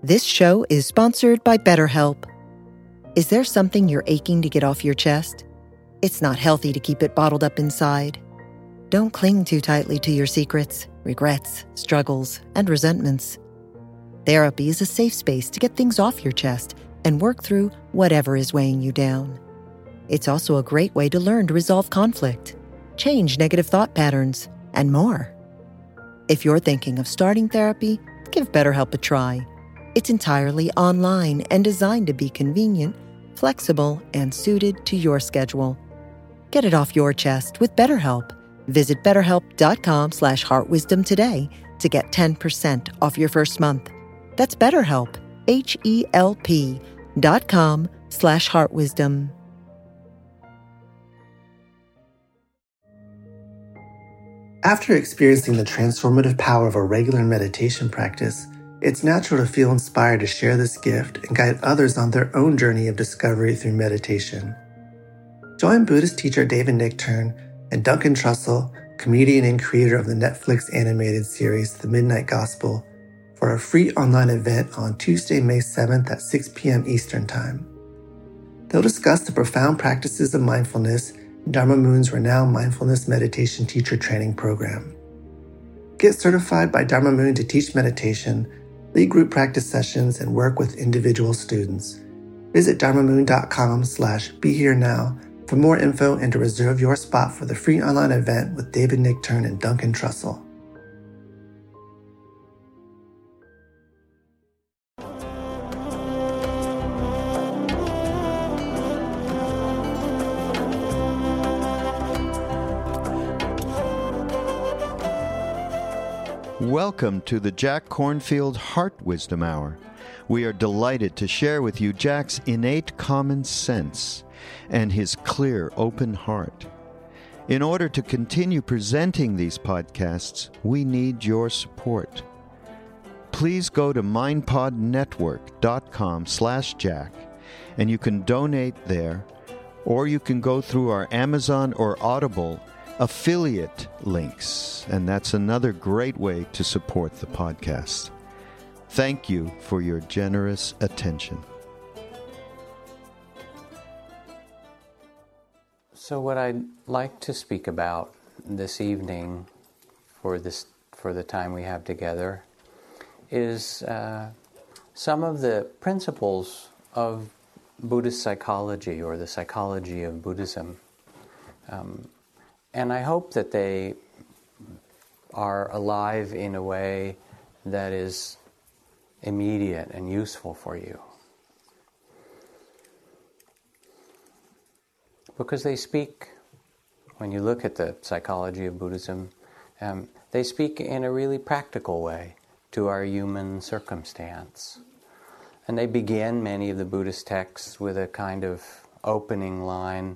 This show is sponsored by BetterHelp. Is there something you're aching to get off your chest? It's not healthy to keep it bottled up inside. Don't cling too tightly to your secrets, regrets, struggles, and resentments. Therapy is a safe space to get things off your chest and work through whatever is weighing you down. It's also a great way to learn to resolve conflict, change negative thought patterns, and more. If you're thinking of starting therapy, give BetterHelp a try. It's entirely online and designed to be convenient, flexible, and suited to your schedule. Get it off your chest with BetterHelp. Visit BetterHelp.com/heartwisdom today to get 10% off your first month. That's BetterHelp, HELP.com/heartwisdom. After experiencing the transformative power of a regular meditation practice, it's natural to feel inspired to share this gift and guide others on their own journey of discovery through meditation. Join Buddhist teacher David Nichtern and Duncan Trussell, comedian and creator of the Netflix animated series The Midnight Gospel, for a free online event on Tuesday, May 7th at 6 p.m. Eastern Time. They'll discuss the profound practices of mindfulness in Dharma Moon's renowned mindfulness meditation teacher training program. Get certified by Dharma Moon to teach meditation, lead group practice sessions, and work with individual students. Visit dharmamoon.com/beherenow for more info and to reserve your spot for the free online event with David Nichtern and Duncan Trussell. Welcome to the Jack Kornfield Heart Wisdom Hour. We are delighted to share with you Jack's innate common sense and his clear, open heart. In order to continue presenting these podcasts, we need your support. Please go to mindpodnetwork.com/Jack, and you can donate there, or you can go through our Amazon or Audible affiliate links, and that's another great way to support the podcast. Thank you for your generous attention. So what I'd like to speak about this evening for the time we have together is some of the principles of Buddhist psychology, or the psychology of Buddhism. And I hope that they are alive in a way that is immediate and useful for you. Because they speak, when you look at the psychology of Buddhism, they speak in a really practical way to our human circumstance. And they begin many of the Buddhist texts with a kind of opening line,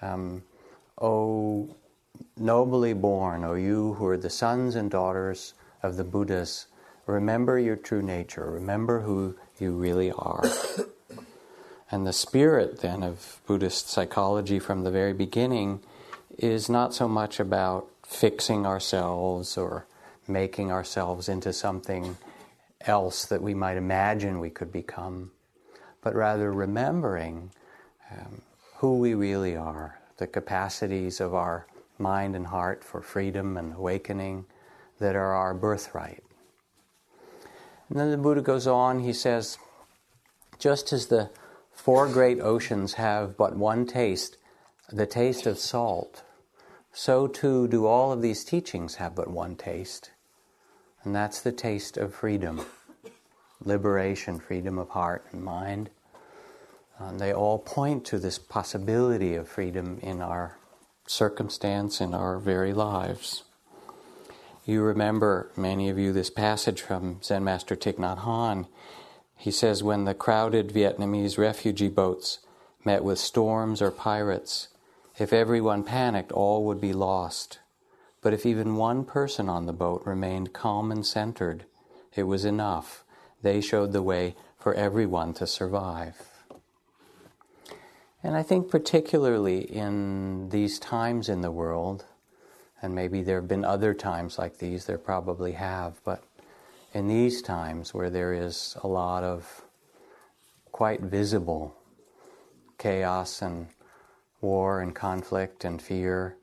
O nobly born, O you who are the sons and daughters of the Buddhas, remember your true nature, remember who you really are. And the spirit then of Buddhist psychology from the very beginning is not so much about fixing ourselves or making ourselves into something else that we might imagine we could become, but rather remembering who we really are, the capacities of our mind and heart for freedom and awakening that are our birthright. And then the Buddha goes on, he says, just as the four great oceans have but one taste, the taste of salt, so too do all of these teachings have but one taste, and that's the taste of freedom, liberation, freedom of heart and mind. They all point to this possibility of freedom in our circumstance, in our very lives. You remember, many of you, this passage from Zen Master Thich Nhat Hanh. He says, when the crowded Vietnamese refugee boats met with storms or pirates, if everyone panicked, all would be lost. But if even one person on the boat remained calm and centered, it was enough. They showed the way for everyone to survive. And I think particularly in these times in the world, and maybe there have been other times like these, there probably have, but in these times where there is a lot of quite visible chaos and war and conflict and fear,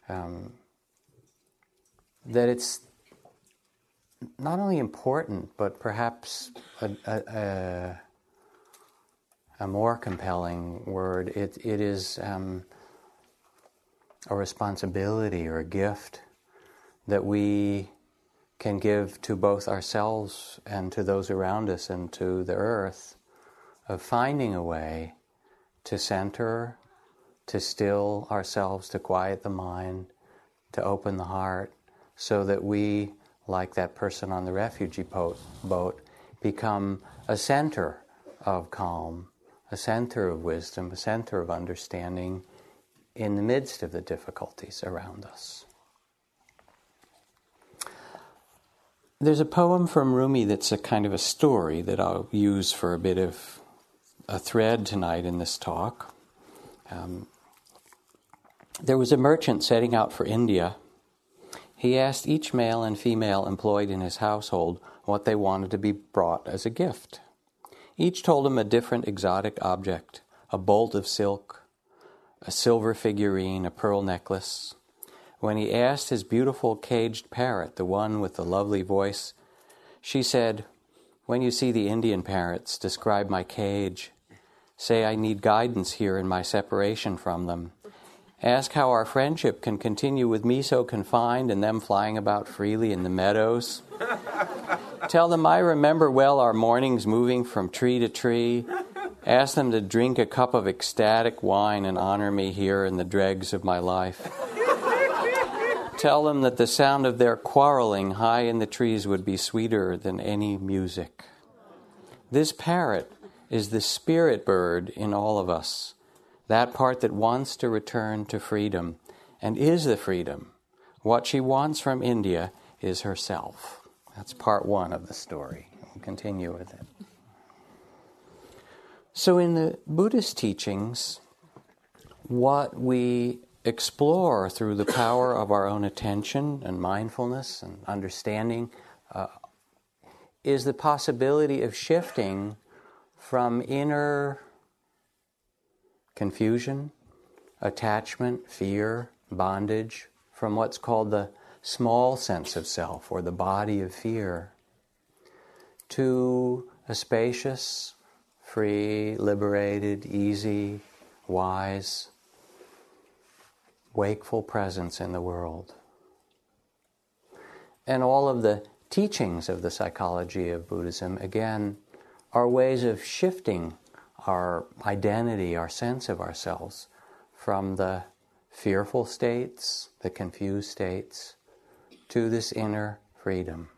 that it's not only important, but perhaps a more compelling word, it is a responsibility or a gift that we can give to both ourselves and to those around us and to the earth, of finding a way to center, to still ourselves, to quiet the mind, to open the heart, so that we, like that person on the refugee boat, become a center of calm, a center of wisdom, a center of understanding in the midst of the difficulties around us. There's a poem from Rumi that's a kind of a story that I'll use for a bit of a thread tonight in this talk. There was a merchant setting out for India. He asked each male and female employed in his household what they wanted to be brought as a gift. Each told him a different exotic object, a bolt of silk, a silver figurine, a pearl necklace. When he asked his beautiful caged parrot, the one with the lovely voice, she said, "When you see the Indian parrots, describe my cage. Say I need guidance here in my separation from them. Ask how our friendship can continue with me so confined and them flying about freely in the meadows. Tell them I remember well our mornings moving from tree to tree. Ask them to drink a cup of ecstatic wine and honor me here in the dregs of my life. Tell them that the sound of their quarreling high in the trees would be sweeter than any music." This parrot is the spirit bird in all of us, that part that wants to return to freedom and is the freedom. What she wants from India is herself. That's part one of the story. We'll continue with it. So in the Buddhist teachings, what we explore through the power of our own attention and mindfulness and understanding is the possibility of shifting from inner confusion, attachment, fear, bondage, from what's called the small sense of self or the body of fear, to a spacious, free, liberated, easy, wise, wakeful presence in the world. And all of the teachings of the psychology of Buddhism, again, are ways of shifting our identity, our sense of ourselves, from the fearful states, the confused states, to this inner freedom.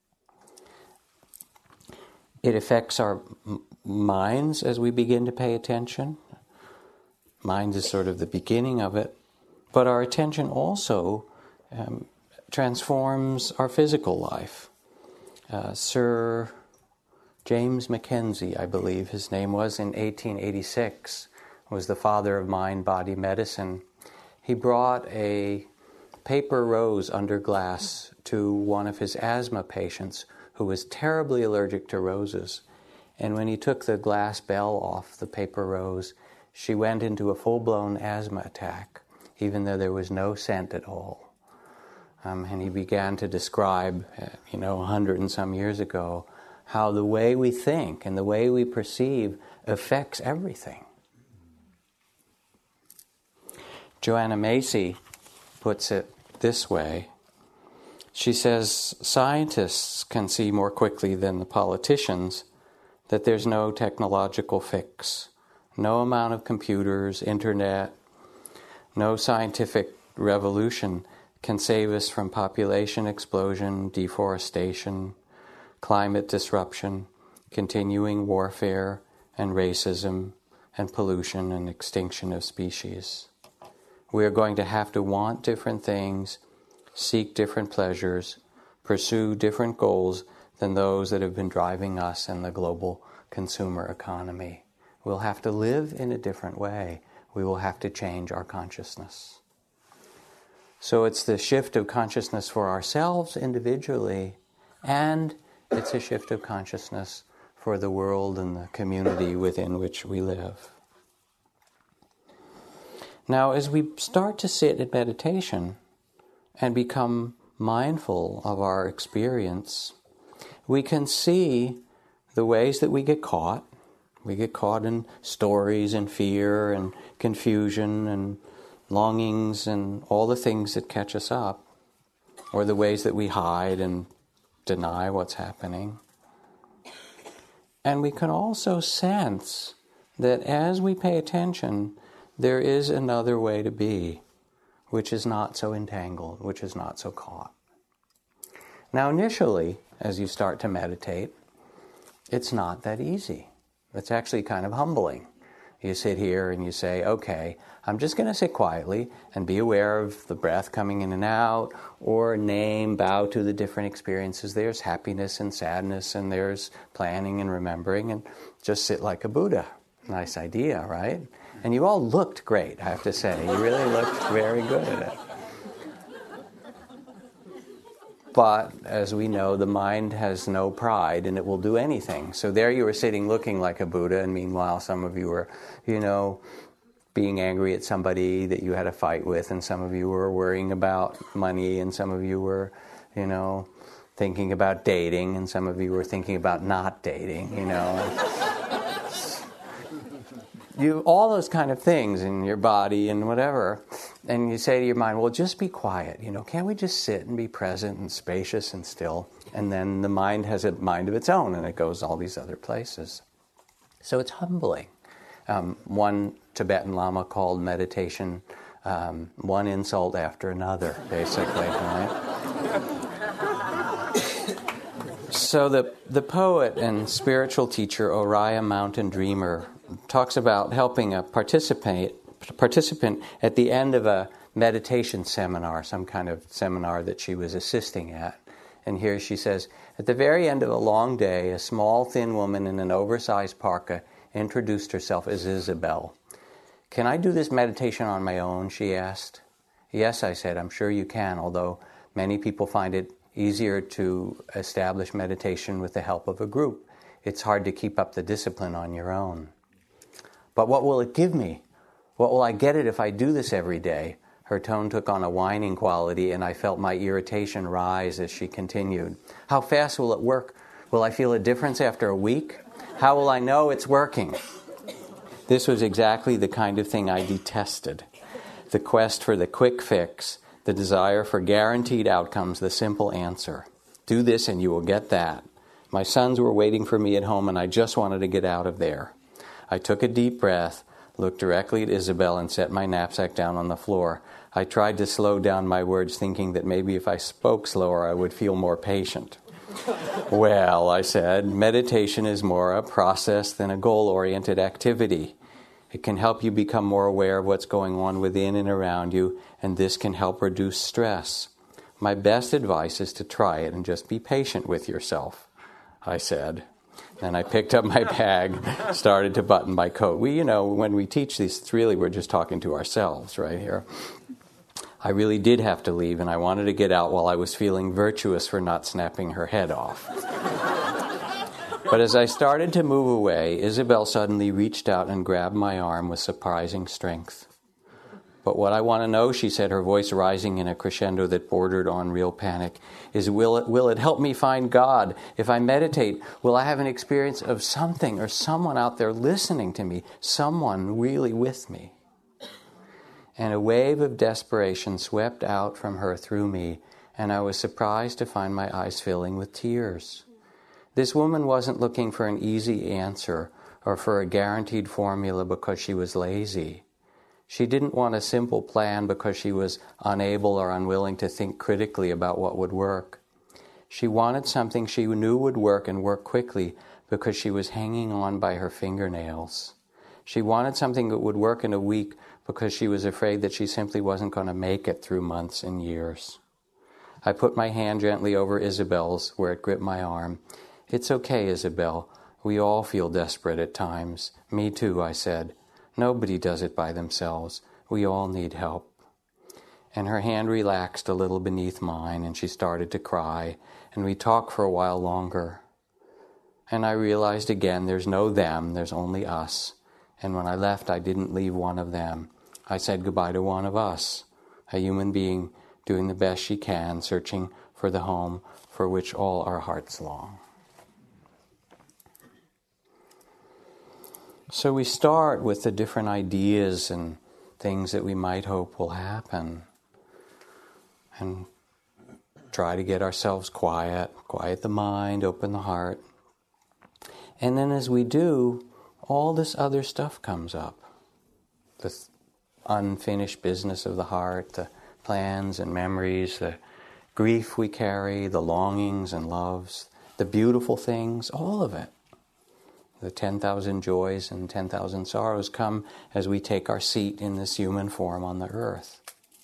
It affects our minds as we begin to pay attention. Mind is sort of the beginning of it. But our attention also transforms our physical life. Sir James Mackenzie, I believe his name was, in 1886, was the father of mind-body medicine. He brought a paper rose under glass to one of his asthma patients who was terribly allergic to roses. And when he took the glass bell off the paper rose, she went into a full-blown asthma attack, even though there was no scent at all. And he began to describe, 100 and some years ago, how the way we think and the way we perceive affects everything. Joanna Macy puts it this way. She says, scientists can see more quickly than the politicians that there's no technological fix, no amount of computers, internet, no scientific revolution can save us from population explosion, deforestation, climate disruption, continuing warfare, and racism, and pollution and extinction of species. We are going to have to want different things, seek different pleasures, pursue different goals than those that have been driving us in the global consumer economy. We'll have to live in a different way. We will have to change our consciousness. So it's the shift of consciousness for ourselves individually, and It's a shift of consciousness for the world and the community within which we live. Now, as we start to sit in meditation and become mindful of our experience, we can see the ways that we get caught. We get caught in stories and fear and confusion and longings and all the things that catch us up, or the ways that we hide and deny what's happening. And we can also sense that as we pay attention, there is another way to be, which is not so entangled, which is not so caught. Now, initially, as you start to meditate, it's not that easy. It's actually kind of humbling. You sit here and you say, okay, I'm just going to sit quietly and be aware of the breath coming in and out, or bow to the different experiences. There's happiness and sadness, and there's planning and remembering, and just sit like a Buddha. Nice idea, right? And you all looked great, I have to say. You really looked very good at it. But, as we know, the mind has no pride and it will do anything. So there you were sitting looking like a Buddha, and meanwhile some of you were, being angry at somebody that you had a fight with, and some of you were worrying about money, and some of you were, thinking about dating, and some of you were thinking about not dating, all those kind of things in your body and whatever. And you say to your mind, well, just be quiet. Can't we just sit and be present and spacious and still? And then the mind has a mind of its own, and it goes all these other places. So it's humbling. One Tibetan Lama called meditation one insult after another, basically. Right? So the poet and spiritual teacher Oriah Mountain Dreamer talks about helping a participant at the end of a meditation seminar, some kind of seminar that she was assisting at. And here she says, at the very end of a long day, a small, thin woman in an oversized parka introduced herself as Isabel. Can I do this meditation on my own, she asked. Yes, I said, I'm sure you can, although many people find it easier to establish meditation with the help of a group. It's hard to keep up the discipline on your own. But what will it give me? What will I get it if I do this every day? Her tone took on a whining quality, and I felt my irritation rise as she continued. How fast will it work? Will I feel a difference after a week? How will I know it's working? This was exactly the kind of thing I detested. The quest for the quick fix, the desire for guaranteed outcomes, the simple answer. Do this and you will get that. My sons were waiting for me at home, and I just wanted to get out of there. I took a deep breath, looked directly at Isabel, and set my knapsack down on the floor. I tried to slow down my words, thinking that maybe if I spoke slower, I would feel more patient. Well, I said, meditation is more a process than a goal-oriented activity. It can help you become more aware of what's going on within and around you, and this can help reduce stress. My best advice is to try it and just be patient with yourself, I said. Then I picked up my bag, started to button my coat. When we teach these, it's really we're just talking to ourselves right here. I really did have to leave, and I wanted to get out while I was feeling virtuous for not snapping her head off. But as I started to move away, Isabel suddenly reached out and grabbed my arm with surprising strength. But what I want to know, she said, her voice rising in a crescendo that bordered on real panic, is will it help me find God? If I meditate, will I have an experience of something or someone out there listening to me, someone really with me? And a wave of desperation swept out from her through me, and I was surprised to find my eyes filling with tears. This woman wasn't looking for an easy answer or for a guaranteed formula because she was lazy. She didn't want a simple plan because she was unable or unwilling to think critically about what would work. She wanted something she knew would work and work quickly because she was hanging on by her fingernails. She wanted something that would work in a week because she was afraid that she simply wasn't going to make it through months and years. I put my hand gently over Isabel's where it gripped my arm. It's okay, Isabel. We all feel desperate at times. Me too, I said. Nobody does it by themselves. We all need help. And her hand relaxed a little beneath mine, and she started to cry, and we talked for a while longer. And I realized again, there's no them, there's only us. And when I left, I didn't leave one of them. I said goodbye to one of us, a human being doing the best she can, searching for the home for which all our hearts long. So we start with the different ideas and things that we might hope will happen, and try to get ourselves quiet the mind, open the heart. And then as we do, all this other stuff comes up. The unfinished business of the heart, the plans and memories, the grief we carry, the longings and loves, the beautiful things, all of it. The 10,000 joys and 10,000 sorrows come as we take our seat in this human form on the earth.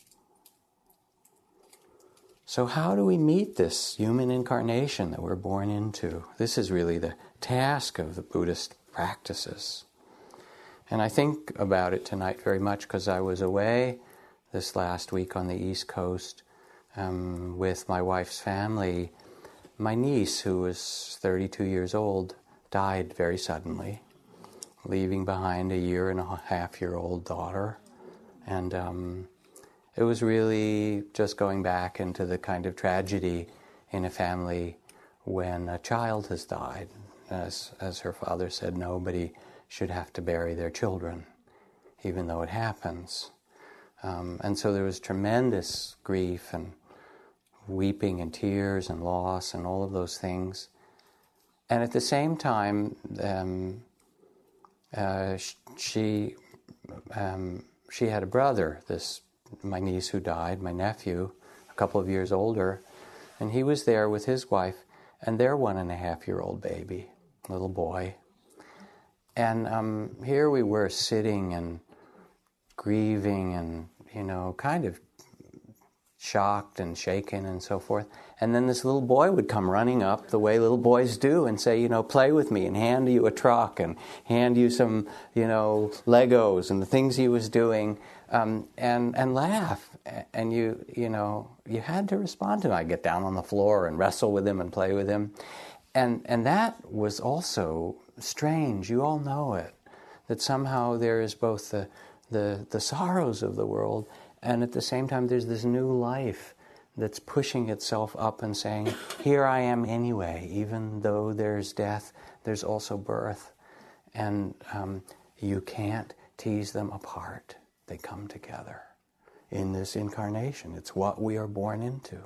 So how do we meet this human incarnation that we're born into? This is really the task of the Buddhist practices. And I think about it tonight very much because I was away this last week on the East Coast with my wife's family. My niece, who was 32 years old, died very suddenly, leaving behind a 1.5-year-old daughter. And it was really just going back into the kind of tragedy in a family when a child has died. As her father said, nobody should have to bury their children, even though it happens. And so there was tremendous grief and weeping and tears and loss and all of those things. And at the same time, she had a brother, my niece who died, my nephew, a couple of years older, and he was there with his wife and their 1.5-year-old baby, little boy. And here we were sitting and grieving and, kind of shocked and shaken and so forth. And then this little boy would come running up the way little boys do and say, play with me, and hand you a truck and hand you some, Legos and the things he was doing, and laugh. And you had to respond to him. I'd get down on the floor and wrestle with him and play with him. And that was also strange. You all know it, that somehow there is both the sorrows of the world, and at the same time there's this new life that's pushing itself up and saying, here I am anyway, even though there's death, there's also birth. And you can't tease them apart. They come together in this incarnation. It's what we are born into.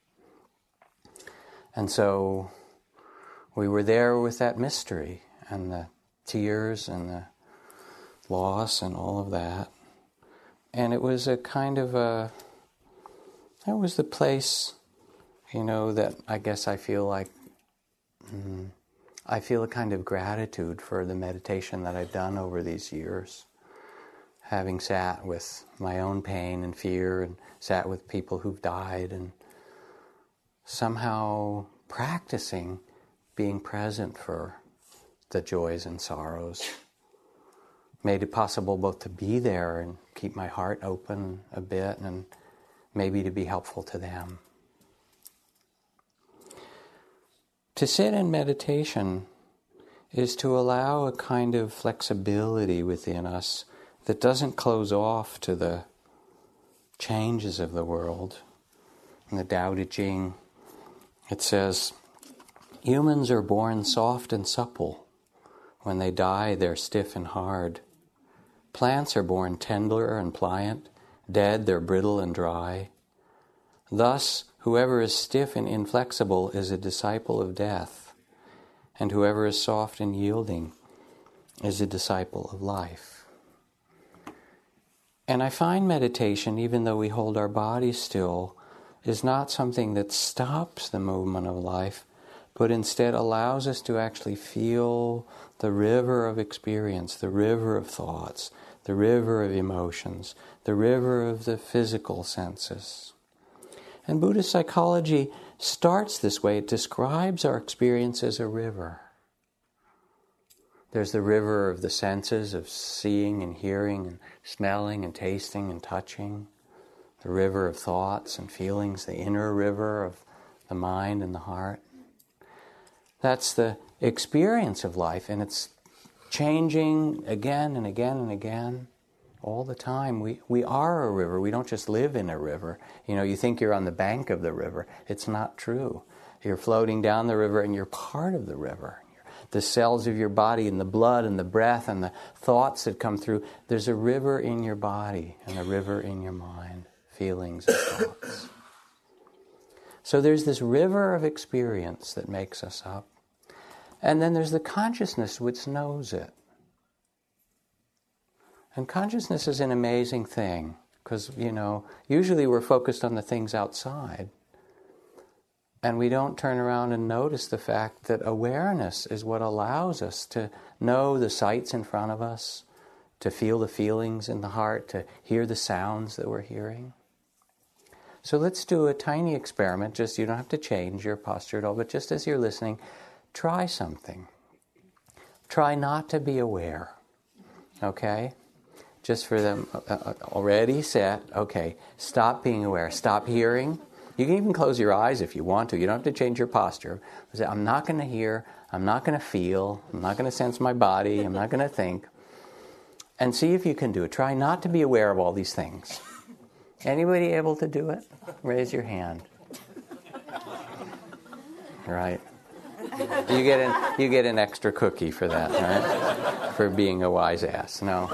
And so we were there with that mystery and the tears and the loss and all of that. And it was a kind of that was the place, that I guess I feel like, I feel a kind of gratitude for the meditation that I've done over these years. Having sat with my own pain and fear and sat with people who've died and somehow practicing being present for the joys and sorrows made it possible both to be there and keep my heart open a bit and maybe to be helpful to them. To sit in meditation is to allow a kind of flexibility within us that doesn't close off to the changes of the world. In the Tao Te Ching, it says, humans are born soft and supple. When they die, they're stiff and hard. Plants are born tender and pliant. Dead, they're brittle and dry. Thus, whoever is stiff and inflexible is a disciple of death, and whoever is soft and yielding is a disciple of life. And I find meditation, even though we hold our body still, is not something that stops the movement of life, but instead allows us to actually feel the river of experience, the river of thoughts, the river of emotions, the river of the physical senses. And Buddhist psychology starts this way. It describes our experience as a river. There's the river of the senses, of seeing and hearing and smelling and tasting and touching. The river of thoughts and feelings, the inner river of the mind and the heart. That's the experience of life, and it's changing again and again and again all the time. We are a river. We don't just live in a river. You think you're on the bank of the river. It's not true. You're floating down the river, and you're part of the river. The cells of your body and the blood and the breath and the thoughts that come through, there's a river in your body and a river in your mind, feelings and thoughts. So there's this river of experience that makes us up. And then there's the consciousness which knows it. And consciousness is an amazing thing because, usually we're focused on the things outside. And we don't turn around and notice the fact that awareness is what allows us to know the sights in front of us, to feel the feelings in the heart, to hear the sounds that we're hearing. So let's do a tiny experiment. You don't have to change your posture at all, but just as you're listening, try something. Try not to be aware, okay? Just for them, already set, okay, stop being aware, stop hearing. You can even close your eyes if you want to. You don't have to change your posture. Say, I'm not going to hear, I'm not going to feel, I'm not going to sense my body, I'm not going to think. And see if you can do it. Try not to be aware of all these things. Anybody able to do it? Raise your hand. Right. You get an extra cookie for that, right? For being a wise ass. No.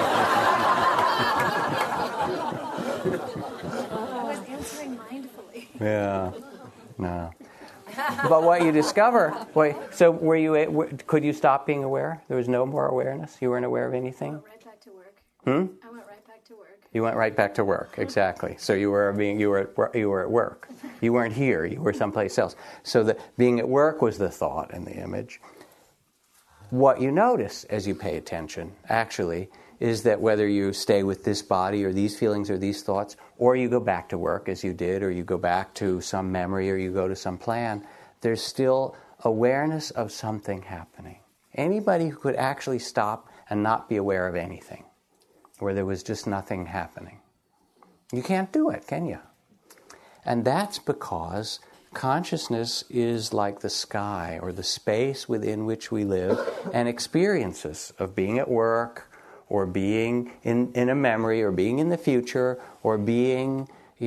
I was answering mindfully. Yeah. No. But what you discover, could you stop being aware? There was no more awareness? You weren't aware of anything? I went right back to work. I went right back to work. You went right back to work, exactly. So you were at work. You weren't here, you were someplace else. So the being at work was the thought and the image. What you notice as you pay attention, actually, is that whether you stay with this body or these feelings or these thoughts, or you go back to work as you did, or you go back to some memory, or you go to some plan, there's still awareness of something happening. Anybody who could actually stop and not be aware of anything, where there was just nothing happening. You can't do it, can you? And that's because consciousness is like the sky or the space within which we live, and experiences of being at work or being in a memory or being in the future or being,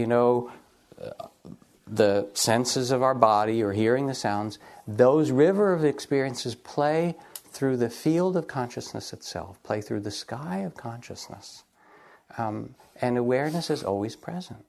the senses of our body or hearing the sounds, those river of experiences play through the field of consciousness itself, play through the sky of consciousness. And awareness is always present.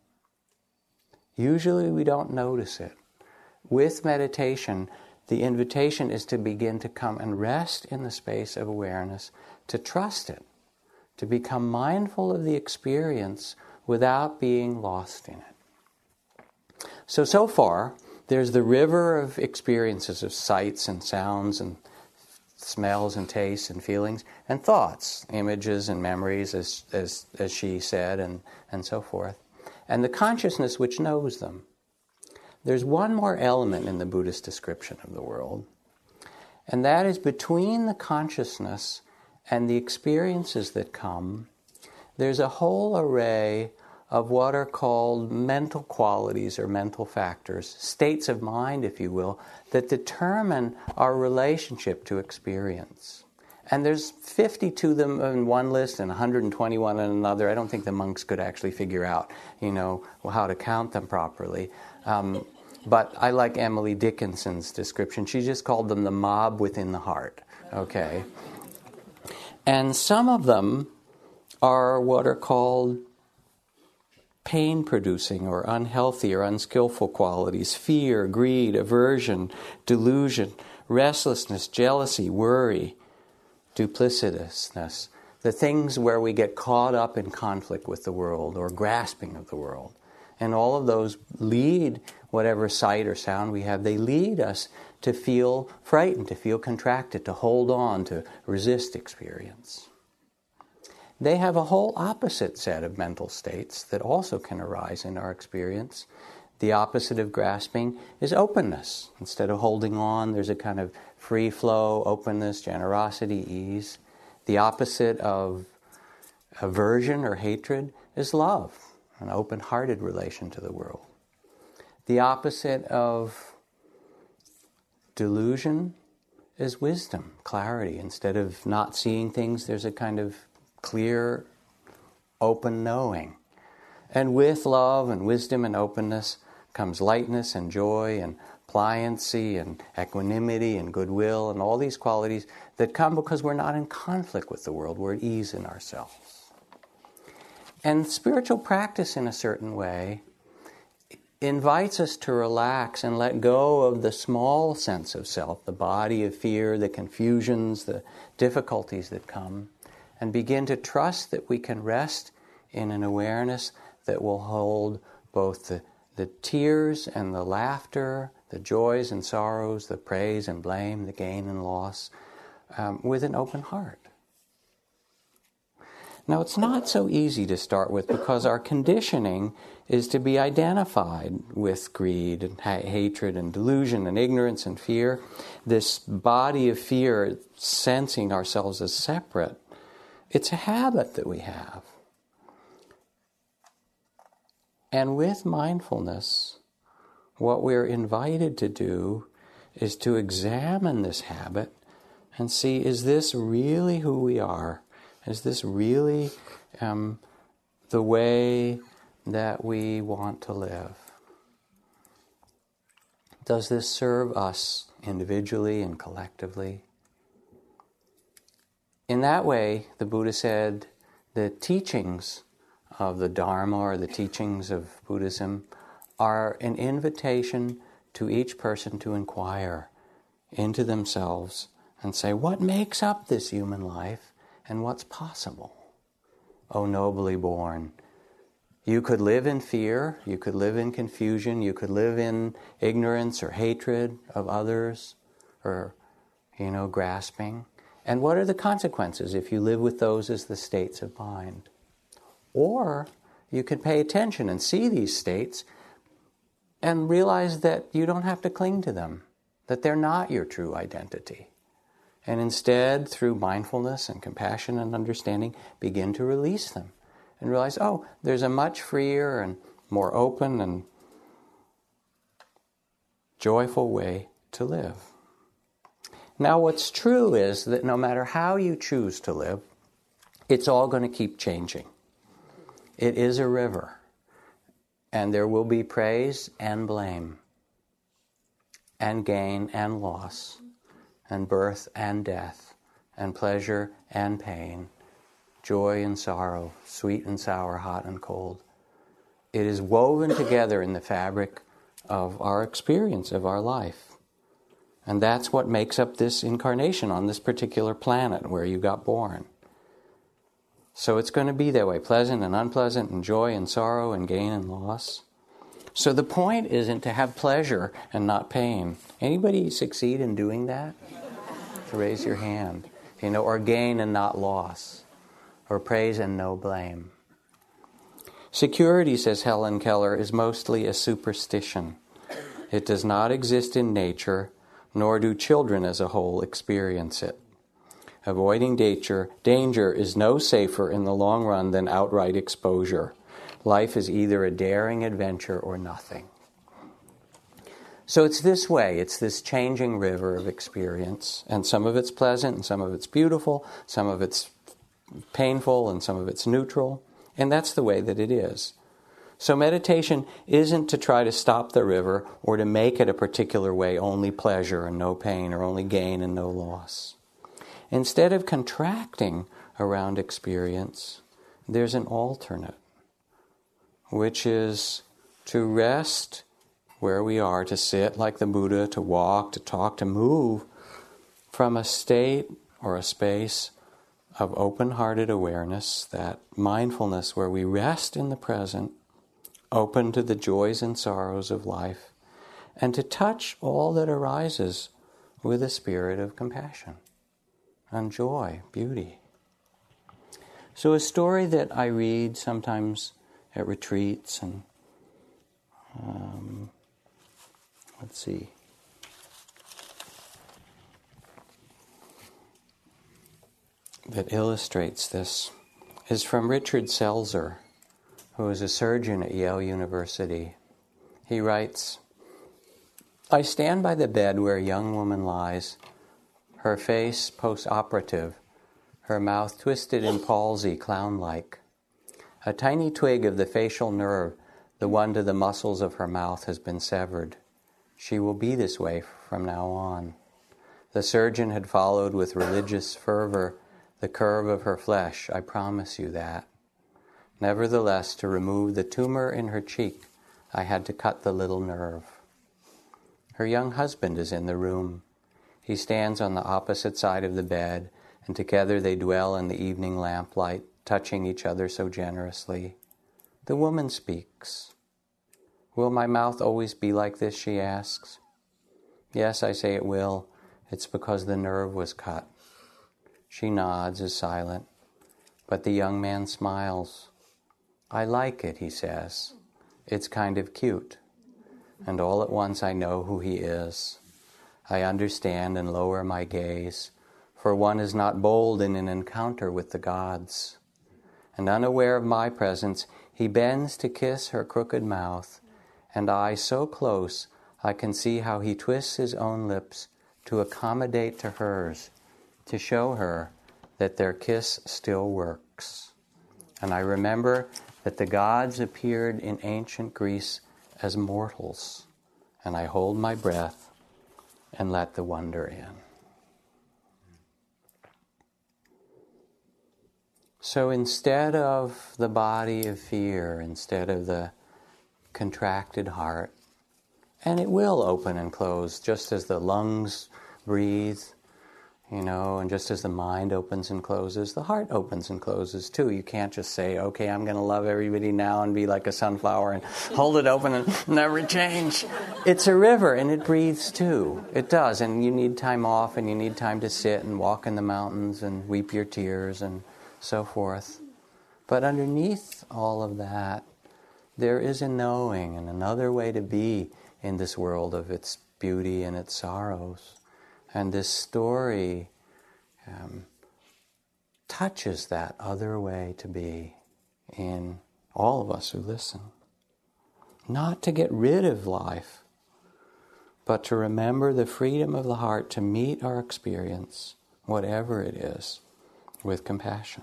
Usually we don't notice it. With meditation, the invitation is to begin to come and rest in the space of awareness, to trust it, to become mindful of the experience without being lost in it. So far, there's the river of experiences of sights and sounds and smells and tastes and feelings and thoughts, images and memories, as she said, and so forth. And the consciousness which knows them. There's one more element in the Buddhist description of the world, and that is between the consciousness and the experiences that come, there's a whole array of what are called mental qualities or mental factors, states of mind, if you will, that determine our relationship to experience. And there's 52 of them in one list and 121 in another. I don't think the monks could actually figure out, how to count them properly. But I like Emily Dickinson's description. She just called them the mob within the heart. Okay. And some of them are what are called pain-producing or unhealthy or unskillful qualities: fear, greed, aversion, delusion, restlessness, jealousy, worry, duplicitousness. The things where we get caught up in conflict with the world or grasping of the world. And all of those lead, whatever sight or sound we have, they lead us to feel frightened, to feel contracted, to hold on, to resist experience. They have a whole opposite set of mental states that also can arise in our experience. The opposite of grasping is openness. Instead of holding on, there's a kind of free flow, openness, generosity, ease. The opposite of aversion or hatred is love, an open-hearted relation to the world. The opposite of delusion is wisdom, clarity. Instead of not seeing things, there's a kind of clear, open knowing. And with love and wisdom and openness comes lightness and joy and pliancy and equanimity and goodwill and all these qualities that come because we're not in conflict with the world. We're at ease in ourselves. And spiritual practice, in a certain way, invites us to relax and let go of the small sense of self, the body of fear, the confusions, the difficulties that come, and begin to trust that we can rest in an awareness that will hold both the tears and the laughter, the joys and sorrows, the praise and blame, the gain and loss, with an open heart. Now, it's not so easy to start with because our conditioning is to be identified with greed and hatred and delusion and ignorance and fear. This body of fear, sensing ourselves as separate, it's a habit that we have. And with mindfulness, what we're invited to do is to examine this habit and see, is this really who we are? Is this really the way that we want to live? Does this serve us individually and collectively? In that way, the Buddha said, the teachings of the Dharma or the teachings of Buddhism are an invitation to each person to inquire into themselves and say, what makes up this human life and what's possible? O nobly born. You could live in fear, you could live in confusion, you could live in ignorance or hatred of others or, grasping. And what are the consequences if you live with those as the states of mind? Or you could pay attention and see these states and realize that you don't have to cling to them, that they're not your true identity. And instead, through mindfulness and compassion and understanding, begin to release them and realize, there's a much freer and more open and joyful way to live. Now, what's true is that no matter how you choose to live, it's all going to keep changing. It is a river, and there will be praise and blame, and gain and loss, and birth and death, and pleasure and pain, joy and sorrow, sweet and sour, hot and cold. It is woven together in the fabric of our experience, of our life. And that's what makes up this incarnation on this particular planet where you got born. So it's going to be that way, pleasant and unpleasant, and joy and sorrow, and gain and loss. So the point isn't to have pleasure and not pain. Anybody succeed in doing that? Raise your hand. Or gain and not loss. Or praise and no blame. Security, says Helen Keller, is mostly a superstition. It does not exist in nature, nor do children as a whole experience it. Avoiding danger is no safer in the long run than outright exposure. Life is either a daring adventure or nothing. So it's this way, it's this changing river of experience, and some of it's pleasant, and some of it's beautiful, some of it's painful, and some of it's neutral, and that's the way that it is. So meditation isn't to try to stop the river or to make it a particular way, only pleasure and no pain, or only gain and no loss. Instead of contracting around experience, there's an alternate, which is to rest where we are, to sit like the Buddha, to walk, to talk, to move from a state or a space of open-hearted awareness, that mindfulness where we rest in the present, open to the joys and sorrows of life, and to touch all that arises with a spirit of compassion and joy, beauty. So a story that I read sometimes at retreats and that illustrates this is from Richard Selzer, who is a surgeon at Yale University. He writes, I stand by the bed where a young woman lies, her face post-operative, her mouth twisted in palsy, clown-like. A tiny twig of the facial nerve, the one to the muscles of her mouth, has been severed. She will be this way from now on. The surgeon had followed with religious fervor the curve of her flesh, I promise you that. Nevertheless, to remove the tumor in her cheek, I had to cut the little nerve. Her young husband is in the room. He stands on the opposite side of the bed, and together they dwell in the evening lamplight, touching each other so generously. The woman speaks. Will my mouth always be like this, she asks. Yes, I say it will. It's because the nerve was cut. She nods, is silent, but the young man smiles. I like it, he says. It's kind of cute. And all at once I know who he is. I understand and lower my gaze, for one is not bold in an encounter with the gods. And unaware of my presence, he bends to kiss her crooked mouth, and I, so close, I can see how he twists his own lips to accommodate to hers, to show her that their kiss still works. And I remember that the gods appeared in ancient Greece as mortals, and I hold my breath and let the wonder in. So instead of the body of fear, instead of the contracted heart, and it will open and close just as the lungs breathe, and just as the mind opens and closes, the heart opens and closes too. You can't just say, okay, I'm going to love everybody now and be like a sunflower and hold it open and never change. It's a river and it breathes too. It does, and you need time off and you need time to sit and walk in the mountains and weep your tears and so forth. But underneath all of that, there is a knowing and another way to be in this world of its beauty and its sorrows. And this story touches that other way to be in all of us who listen. Not to get rid of life, but to remember the freedom of the heart to meet our experience, whatever it is, with compassion.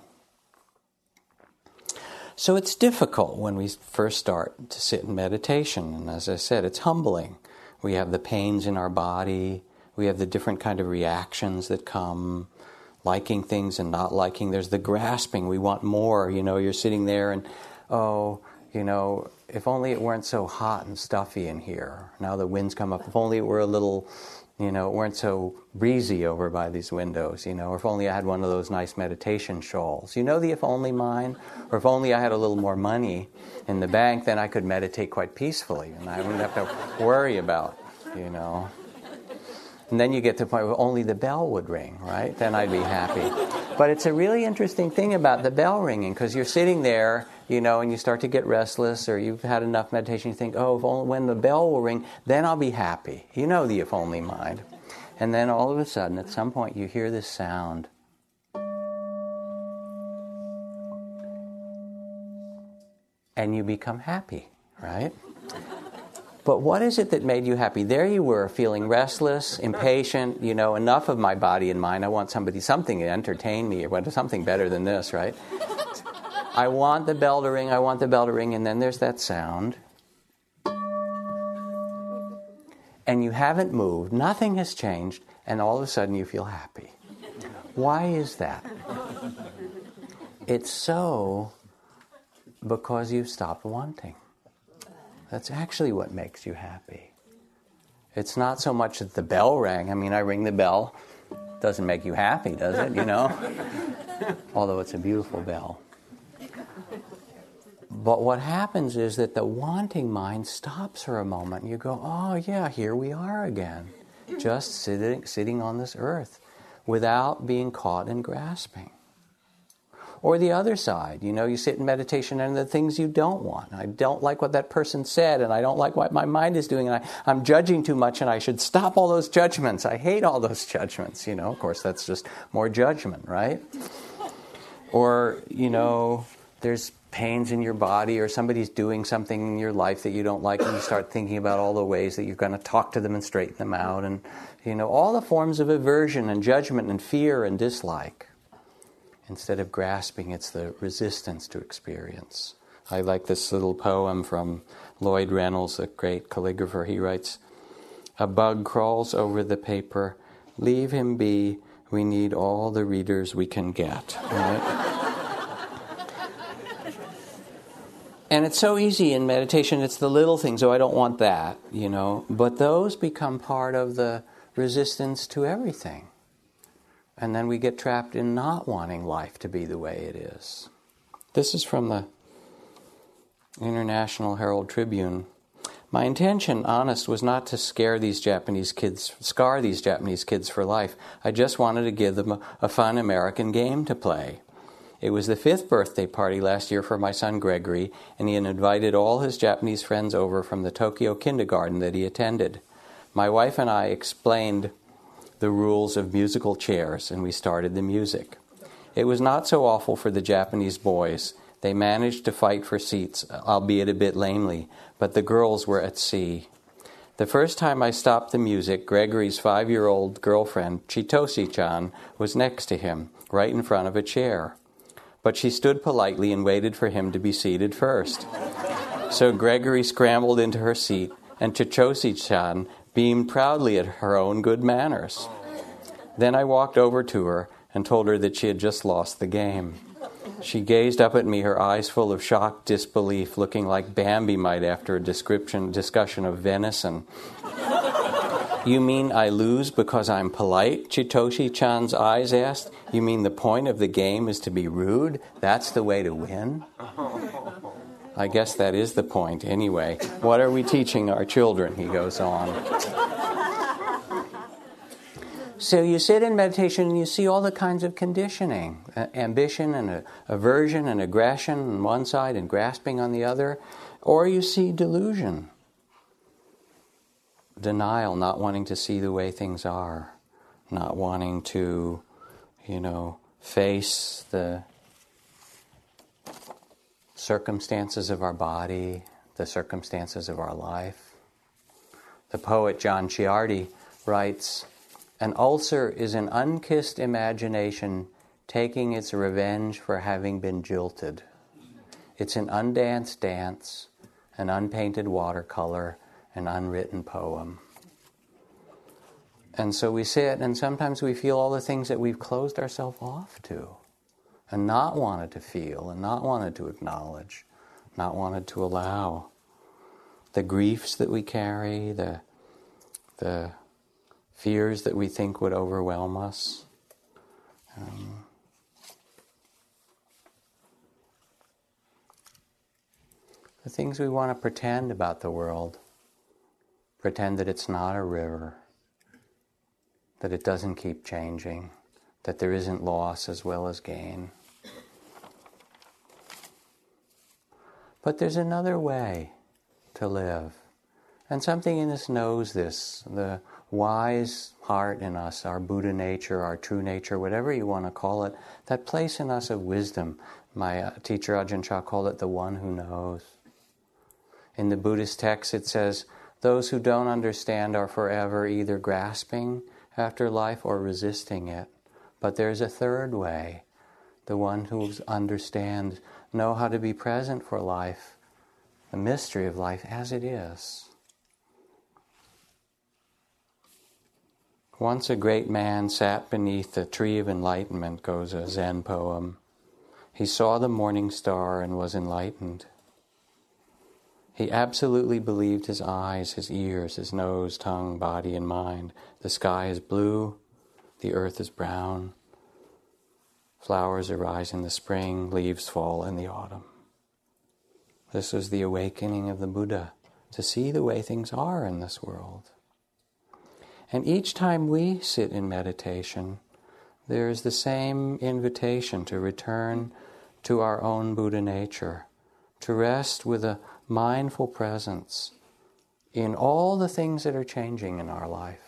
So it's difficult when we first start to sit in meditation. And as I said, it's humbling. We have the pains in our body. We have the different kind of reactions that come, liking things and not liking. There's the grasping. We want more. You're sitting there and, if only it weren't so hot and stuffy in here. Now the winds come up. If only it were a little, it weren't so breezy over by these windows, or if only I had one of those nice meditation shawls. The if only mind? Or if only I had a little more money in the bank, then I could meditate quite peacefully and I wouldn't have to worry about, And then you get to the point where only the bell would ring, right? Then I'd be happy. But it's a really interesting thing about the bell ringing, because you're sitting there, and you start to get restless, or you've had enough meditation, you think, when the bell will ring, then I'll be happy. The if only mind. And then all of a sudden, at some point, you hear this sound. And you become happy, right? But what is it that made you happy? There you were, feeling restless, impatient, enough of my body and mind. I want something to entertain me, or want something better than this, right? I want the bell to ring, and then there's that sound. And you haven't moved, nothing has changed, and all of a sudden you feel happy. Why is that? It's so because you've stopped wanting. That's actually what makes you happy. It's not so much that the bell rang. I ring the bell. Doesn't make you happy, does it? Although it's a beautiful bell. But what happens is that the wanting mind stops for a moment. And you go, oh yeah, here we are again. Just sitting on this earth without being caught in grasping. Or the other side, you sit in meditation and the things you don't want. I don't like what that person said, and I don't like what my mind is doing, and I'm judging too much, and I should stop all those judgments. I hate all those judgments, Of course, that's just more judgment, right? Or, there's pains in your body, or somebody's doing something in your life that you don't like, and you start thinking about all the ways that you're going to talk to them and straighten them out, and all the forms of aversion and judgment and fear and dislike. Instead of grasping, it's the resistance to experience. I like this little poem from Lloyd Reynolds, a great calligrapher. He writes, "A bug crawls over the paper. Leave him be. We need all the readers we can get." Right? And it's so easy in meditation. It's the little things. Oh, I don't want that, But those become part of the resistance to everything. And then we get trapped in not wanting life to be the way it is. This is from the International Herald Tribune. "My intention, honest, was not to scar these Japanese kids for life. I just wanted to give them a fun American game to play. It was the 5th birthday party last year for my son Gregory, and he had invited all his Japanese friends over from the Tokyo kindergarten that he attended. My wife and I explained the rules of musical chairs, and we started the music. It was not so awful for the Japanese boys. They managed to fight for seats, albeit a bit lamely, but the girls were at sea. The first time I stopped the music, Gregory's 5-year-old girlfriend, Chitoshi-chan, was next to him, right in front of a chair. But she stood politely and waited for him to be seated first. So Gregory scrambled into her seat, and Chitoshi-chan beamed proudly at her own good manners. Then I walked over to her and told her that she had just lost the game. She gazed up at me, her eyes full of shocked disbelief, looking like Bambi might after a discussion of venison. "You mean I lose because I'm polite?" Chitoshi-chan's eyes asked. "You mean the point of the game is to be rude? That's the way to win?" I guess that is the point anyway. What are we teaching our children? He goes on. So you sit in meditation and you see all the kinds of conditioning, ambition and aversion and aggression on one side and grasping on the other, or you see delusion, denial, not wanting to see the way things are, not wanting to, face the circumstances of our body, the circumstances of our life. The poet John Ciardi writes, "An ulcer is an unkissed imagination taking its revenge for having been jilted. It's an undanced dance, an unpainted watercolor, an unwritten poem." And so we sit, and sometimes we feel all the things that we've closed ourselves off to, and not wanted to feel, and not wanted to acknowledge, not wanted to allow. The griefs that we carry, the fears that we think would overwhelm us. The things we want to pretend about the world. Pretend that it's not a river, that it doesn't keep changing, that there isn't loss as well as gain. But there's another way to live. And something in us knows this. The wise heart in us, our Buddha nature, our true nature, whatever you want to call it, that place in us of wisdom. My teacher Ajahn Chah called it the one who knows. In the Buddhist text it says, those who don't understand are forever either grasping after life or resisting it. But there's a third way. The one who understands, know how to be present for life, the mystery of life as it is. Once a great man sat beneath the tree of enlightenment, goes a Zen poem. He saw the morning star and was enlightened. He absolutely believed his eyes, his ears, his nose, tongue, body, and mind. The sky is blue, the earth is brown. Flowers arise in the spring, leaves fall in the autumn. This was the awakening of the Buddha, to see the way things are in this world. And each time we sit in meditation, there is the same invitation to return to our own Buddha nature, to rest with a mindful presence in all the things that are changing in our life.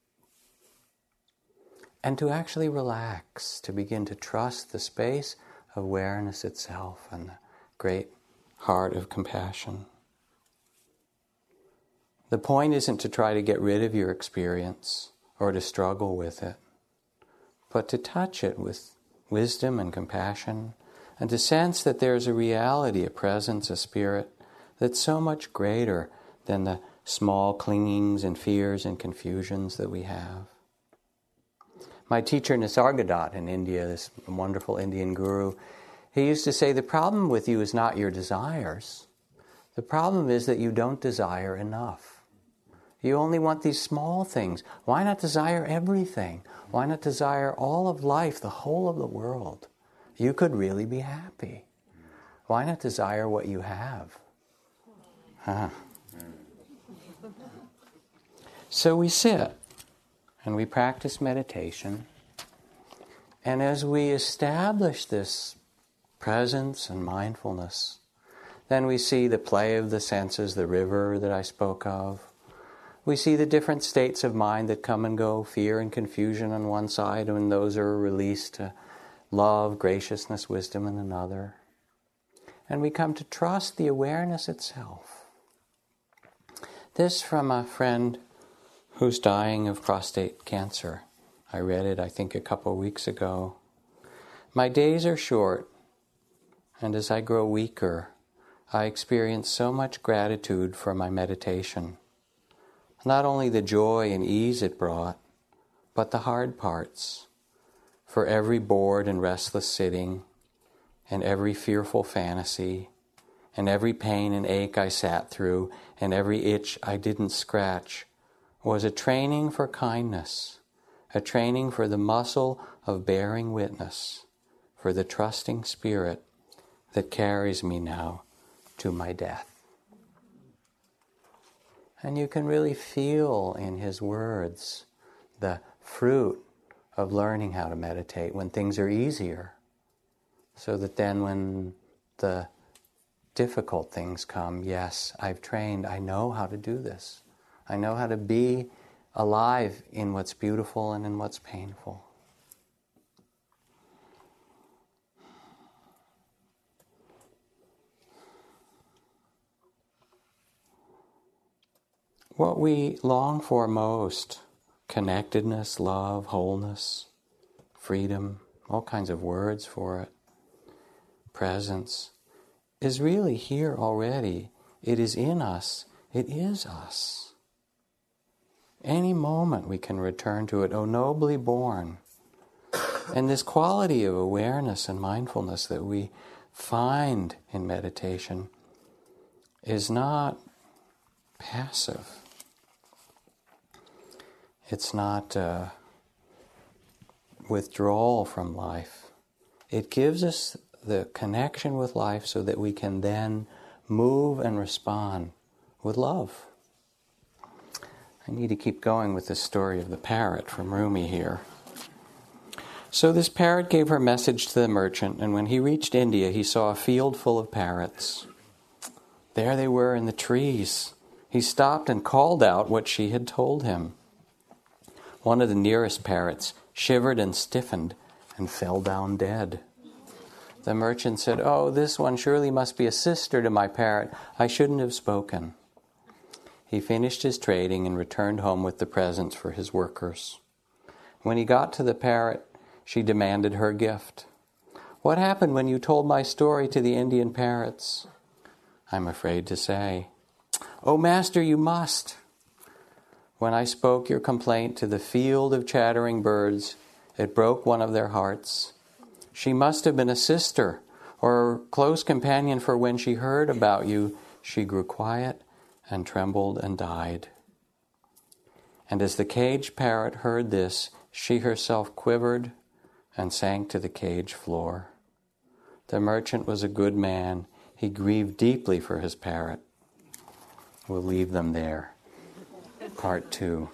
And to actually relax, to begin to trust the space awareness itself and the great heart of compassion. The point isn't to try to get rid of your experience or to struggle with it, but to touch it with wisdom and compassion, and to sense that there's a reality, a presence, a spirit that's so much greater than the small clingings and fears and confusions that we have. My teacher Nisargadatta in India, this wonderful Indian guru, he used to say, the problem with you is not your desires. The problem is that you don't desire enough. You only want these small things. Why not desire everything? Why not desire all of life, the whole of the world? You could really be happy. Why not desire what you have? So we sit and we practice meditation. And as we establish this presence and mindfulness, then we see the play of the senses, the river that I spoke of. We see the different states of mind that come and go, fear and confusion on one side, and those are released to love, graciousness, wisdom on another. And we come to trust the awareness itself. This from a friend who's dying of prostate cancer. I read it, I think, a couple of weeks ago. My days are short, and as I grow weaker, I experience so much gratitude for my meditation. Not only the joy and ease it brought, but the hard parts. For every bored and restless sitting, and every fearful fantasy, and every pain and ache I sat through, and every itch I didn't scratch, was a training for kindness, a training for the muscle of bearing witness, for the trusting spirit that carries me now to my death. And you can really feel in his words the fruit of learning how to meditate when things are easier, so that then when the difficult things come, yes, I've trained, I know how to do this. I know how to be alive in what's beautiful and in what's painful. What we long for most, connectedness, love, wholeness, freedom, all kinds of words for it, presence, is really here already. It is in us. It is us. Any moment we can return to it, O nobly born. And this quality of awareness and mindfulness that we find in meditation is not passive. It's not withdrawal from life. It gives us the connection with life so that we can then move and respond with love. I need to keep going with this story of the parrot from Rumi here. So this parrot gave her message to the merchant, and when he reached India, he saw a field full of parrots. There they were in the trees. He stopped and called out what she had told him. One of the nearest parrots shivered and stiffened and fell down dead. The merchant said, "Oh, this one surely must be a sister to my parrot. I shouldn't have spoken." He finished his trading and returned home with the presents for his workers. When he got to the parrot, she demanded her gift. "What happened when you told my story to the Indian parrots?" "I'm afraid to say." "Oh, master, you must." "When I spoke your complaint to the field of chattering birds, it broke one of their hearts. She must have been a sister or a close companion, for when she heard about you, she grew quiet and trembled and died." And as the caged parrot heard this, she herself quivered and sank to the cage floor. The merchant was a good man. He grieved deeply for his parrot. We'll leave them there. Part 2.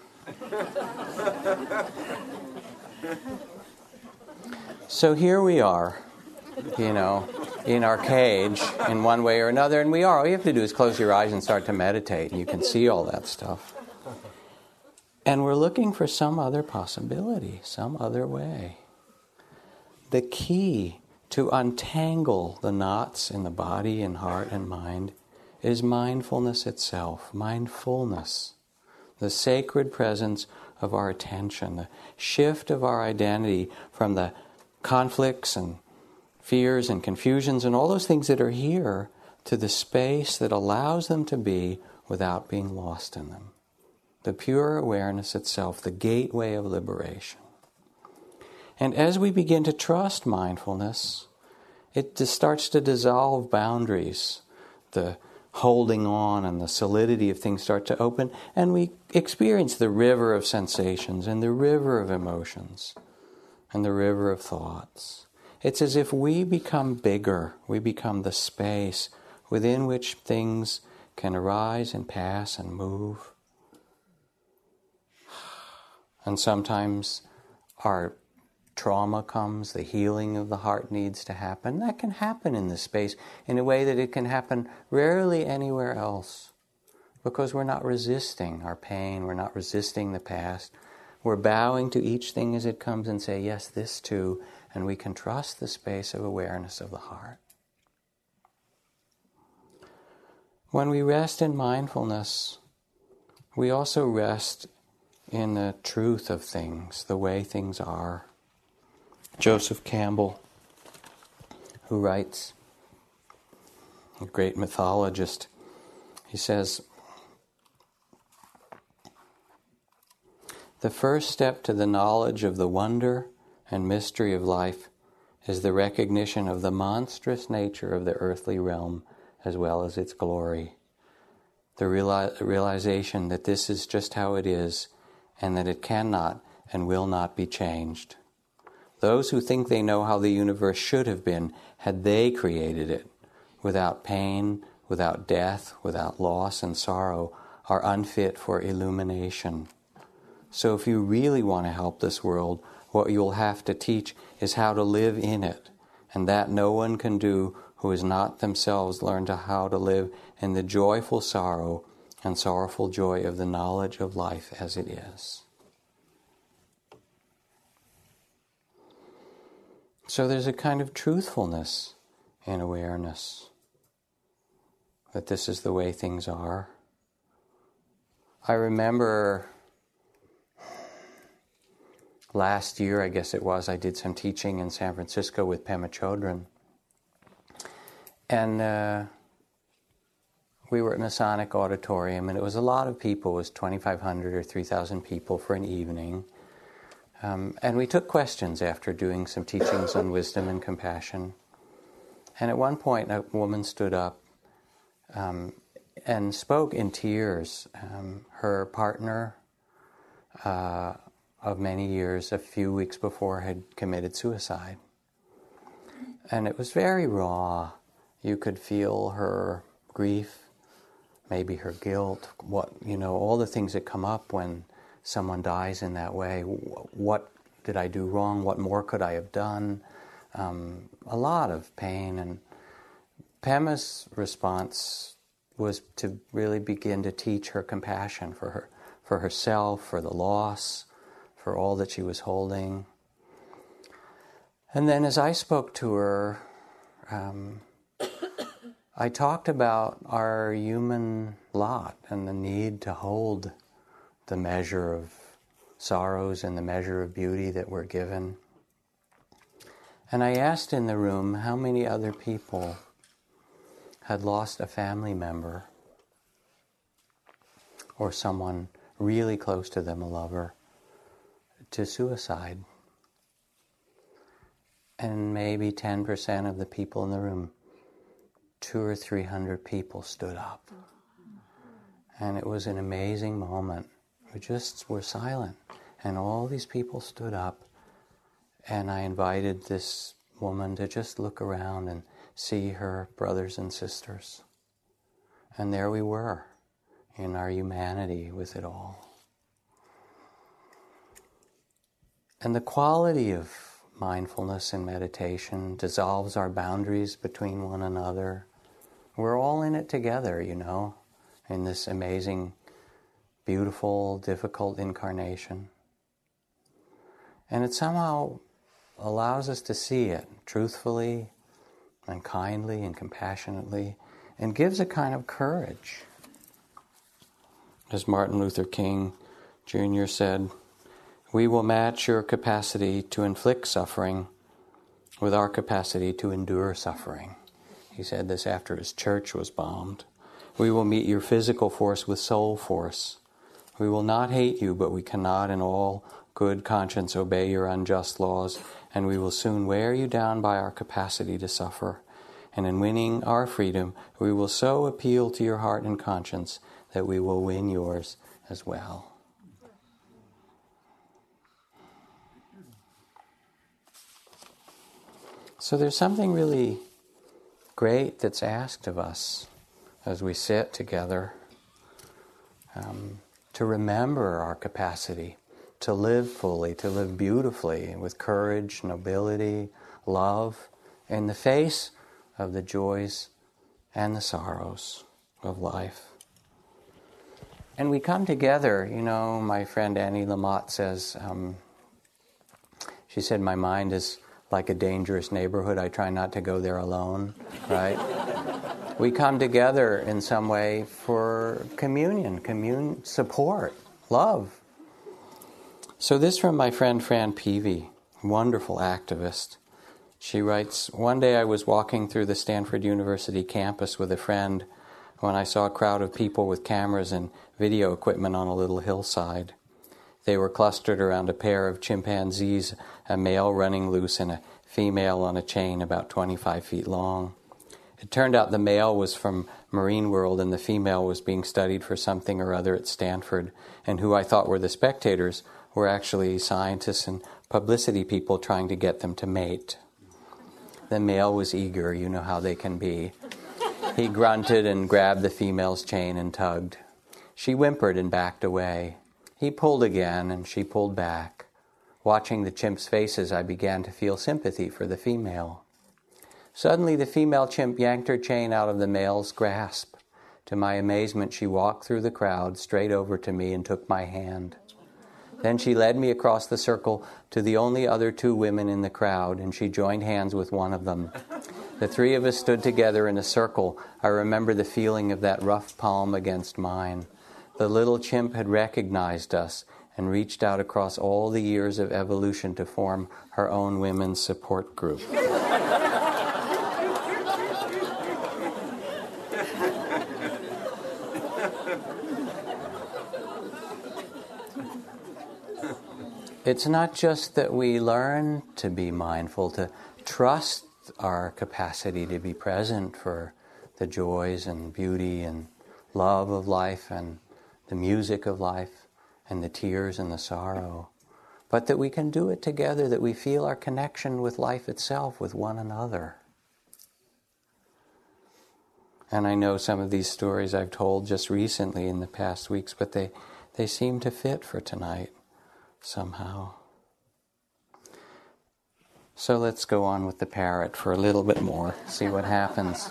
So here we are, in our cage in one way or another, and we are. All you have to do is close your eyes and start to meditate, and you can see all that stuff. And we're looking for some other possibility, some other way. The key to untangle the knots in the body and heart and mind is mindfulness itself, mindfulness, the sacred presence of our attention, the shift of our identity from the conflicts and fears and confusions and all those things that are here to the space that allows them to be without being lost in them. The pure awareness itself, the gateway of liberation. And as we begin to trust mindfulness, it just starts to dissolve boundaries. The holding on and the solidity of things start to open, and we experience the river of sensations and the river of emotions and the river of thoughts. It's as if we become bigger, we become the space within which things can arise and pass and move. And sometimes our trauma comes, the healing of the heart needs to happen. That can happen in this space in a way that it can happen rarely anywhere else, because we're not resisting our pain, we're not resisting the past. We're bowing to each thing as it comes and say, yes, this too, and we can trust the space of awareness of the heart. When we rest in mindfulness, we also rest in the truth of things, the way things are. Joseph Campbell, who writes, a great mythologist, he says, "The first step to the knowledge of the wonder and mystery of life is the recognition of the monstrous nature of the earthly realm as well as its glory. The realization that this is just how it is and that it cannot and will not be changed. Those who think they know how the universe should have been had they created it, without pain, without death, without loss and sorrow, are unfit for illumination. So if you really want to help this world, what you'll have to teach is how to live in it, and that no one can do who has not themselves learned how to live in the joyful sorrow and sorrowful joy of the knowledge of life as it is." So there's a kind of truthfulness in awareness that this is the way things are. I remember last year, I guess it was, I did some teaching in San Francisco with Pema Chodron. And we were at Masonic Auditorium, and it was a lot of people. It was 2,500 or 3,000 people for an evening. And we took questions after doing some teachings on wisdom and compassion. And at one point, a woman stood up and spoke in tears. Her partner of many years, a few weeks before, had committed suicide. And it was very raw. You could feel her grief, maybe her guilt, all the things that come up when someone dies in that way. What did I do wrong? What more could I have done? A lot of pain. And Pema's response was to really begin to teach her compassion for herself, for the loss, for all that she was holding. And then as I spoke to her, I talked about our human lot and the need to hold the measure of sorrows and the measure of beauty that we're given. And I asked in the room how many other people had lost a family member or someone really close to them, a lover, to suicide. And maybe 10% of the people in the room, 200 or 300 people, stood up. And it was an amazing moment. We just were silent. And all these people stood up. And I invited this woman to just look around and see her brothers and sisters. And there we were, in our humanity with it all. And the quality of mindfulness and meditation dissolves our boundaries between one another. We're all in it together, in this amazing, beautiful, difficult incarnation. And it somehow allows us to see it truthfully and kindly and compassionately, and gives a kind of courage. As Martin Luther King Jr. said, "We will match your capacity to inflict suffering with our capacity to endure suffering." He said this after his church was bombed. "We will meet your physical force with soul force. We will not hate you, but we cannot in all good conscience obey your unjust laws, and we will soon wear you down by our capacity to suffer. And in winning our freedom, we will so appeal to your heart and conscience that we will win yours as well." So there's something really great that's asked of us as we sit together, to remember our capacity to live fully, to live beautifully, with courage, nobility, love, in the face of the joys and the sorrows of life. And we come together, my friend Annie Lamott says, she said, "My mind is like a dangerous neighborhood. I try not to go there alone," right? We come together in some way for communion, support, love. So this from my friend Fran Peavy, wonderful activist. She writes, "One day I was walking through the Stanford University campus with a friend when I saw a crowd of people with cameras and video equipment on a little hillside. They were clustered around a pair of chimpanzees, a male running loose and a female on a chain about 25 feet long. It turned out the male was from Marine World and the female was being studied for something or other at Stanford, and who I thought were the spectators were actually scientists and publicity people trying to get them to mate. The male was eager, you know how they can be. He grunted and grabbed the female's chain and tugged. She whimpered and backed away. He pulled again and she pulled back. Watching the chimps' faces, I began to feel sympathy for the female. Suddenly the female chimp yanked her chain out of the male's grasp. To my amazement, she walked through the crowd straight over to me and took my hand. Then she led me across the circle to the only other two women in the crowd, and she joined hands with one of them. The three of us stood together in a circle. I remember the feeling of that rough palm against mine. The little chimp had recognized us and reached out across all the years of evolution to form her own women's support group. It's not just that we learn to be mindful, to trust our capacity to be present for the joys and beauty and love of life and the music of life and the tears and the sorrow, but that we can do it together, that we feel our connection with life itself, with one another. And I know some of these stories I've told just recently in the past weeks, but they seem to fit for tonight somehow. So let's go on with the parrot for a little bit more, see what happens.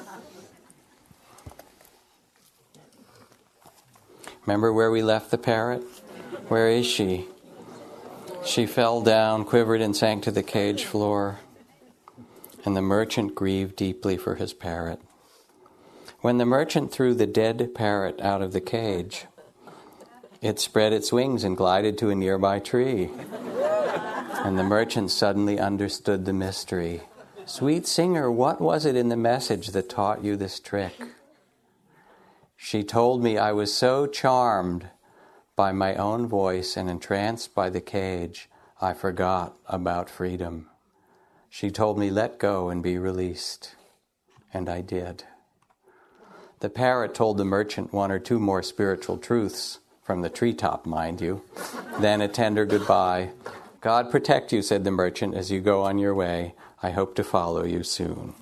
Remember where we left the parrot? Where is she? She fell down, quivered, and sank to the cage floor. And the merchant grieved deeply for his parrot. When the merchant threw the dead parrot out of the cage, it spread its wings and glided to a nearby tree. And the merchant suddenly understood the mystery. "Sweet singer, what was it in the message that taught you this trick?" "She told me I was so charmed by my own voice and entranced by the cage, I forgot about freedom. She told me let go and be released. And I did." The parrot told the merchant one or two more spiritual truths, from the treetop, mind you, then a tender goodbye. "God protect you," said the merchant, "as you go on your way. I hope to follow you soon."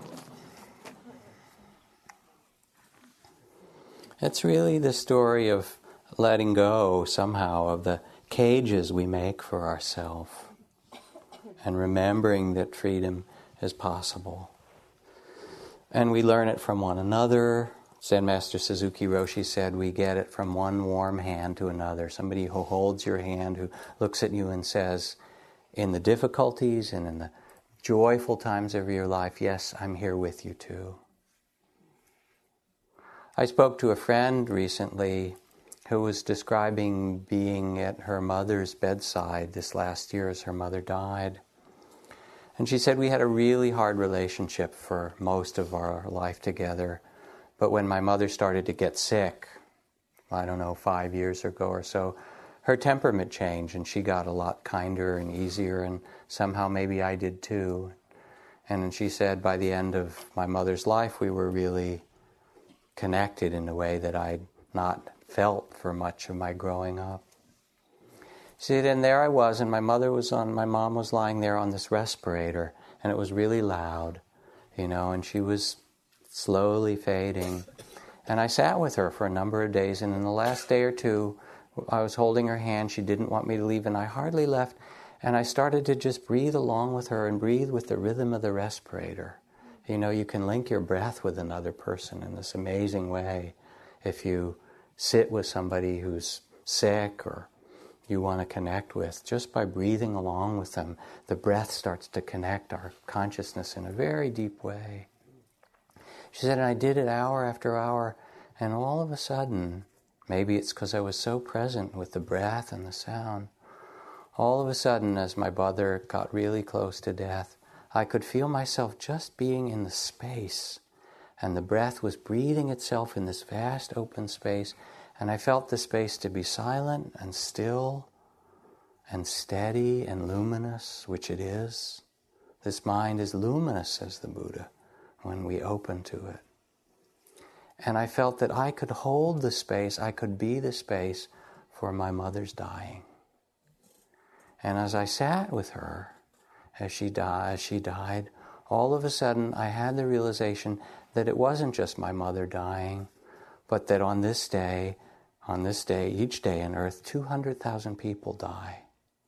It's really the story of letting go somehow of the cages we make for ourselves and remembering that freedom is possible. And we learn it from one another. Zen Master Suzuki Roshi said we get it from one warm hand to another. Somebody who holds your hand, who looks at you and says, in the difficulties and in the joyful times of your life, yes, I'm here with you too. I spoke to a friend recently who was describing being at her mother's bedside this last year as her mother died. And she said we had a really hard relationship for most of our life together. But when my mother started to get sick, 5 years ago or so, her temperament changed and she got a lot kinder and easier, and somehow maybe I did too. And she said by the end of my mother's life we were really connected in a way that I'd not felt for much of my growing up. She said, and there I was, and my mom was lying there on this respirator, and it was really loud, and she was slowly fading. And I sat with her for a number of days, and in the last day or two, I was holding her hand. She didn't want me to leave, and I hardly left. And I started to just breathe along with her and breathe with the rhythm of the respirator. You can link your breath with another person in this amazing way. If you sit with somebody who's sick or you want to connect with, just by breathing along with them, the breath starts to connect our consciousness in a very deep way. She said, and I did it hour after hour, and all of a sudden, maybe it's because I was so present with the breath and the sound, all of a sudden, as my mother got really close to death, I could feel myself just being in the space, and the breath was breathing itself in this vast open space, and I felt the space to be silent and still and steady and luminous, which it is. This mind is luminous, says the Buddha, when we open to it. And I felt that I could hold the space, I could be the space for my mother's dying. And as I sat with her, as she died, all of a sudden I had the realization that it wasn't just my mother dying, but that on this day, each day on earth, 200,000 people die.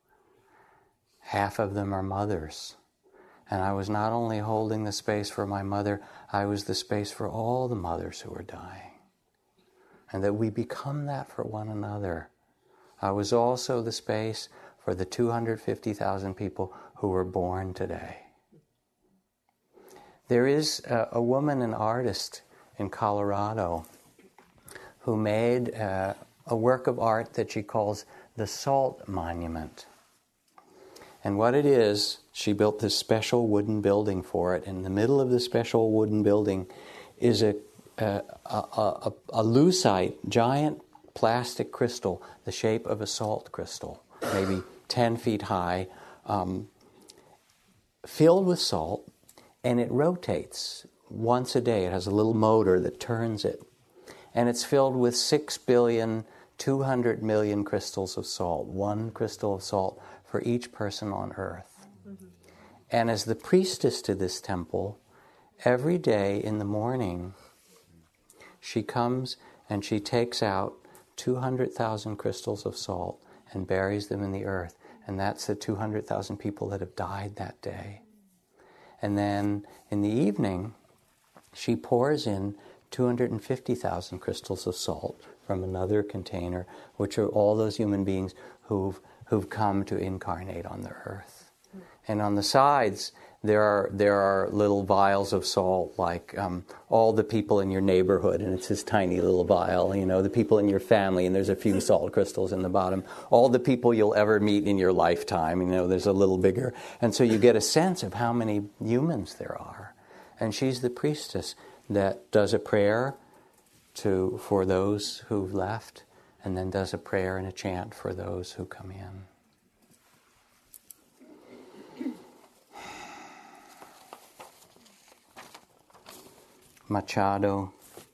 Half of them are mothers. And I was not only holding the space for my mother, I was the space for all the mothers who were dying. And that we become that for one another. I was also the space for the 250,000 people who were born today. There is a woman, an artist in Colorado, who made a work of art that she calls the Salt Monument. And what it is, she built this special wooden building for it. In the middle of the special wooden building is a lucite, giant plastic crystal, the shape of a salt crystal, maybe 10 feet high, filled with salt, and it rotates once a day. It has a little motor that turns it. And it's filled with 6,200,000,000 crystals of salt, one crystal of salt for each person on earth. Mm-hmm. And as the priestess to this temple, every day in the morning, she comes and she takes out 200,000 crystals of salt and buries them in the earth. And that's the 200,000 people that have died that day. And then in the evening, she pours in 250,000 crystals of salt from another container, which are all those human beings who've come to incarnate on the earth. And on the sides, there are little vials of salt, like all the people in your neighborhood, and it's this tiny little vial, the people in your family, and there's a few salt crystals in the bottom. All the people you'll ever meet in your lifetime, there's a little bigger. And so you get a sense of how many humans there are. And she's the priestess that does a prayer for those who've left, and then does a prayer and a chant for those who come in. Machado,